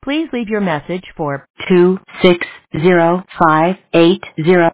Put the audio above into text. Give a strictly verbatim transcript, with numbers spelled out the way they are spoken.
Please leave your message for two six zero five eight zero.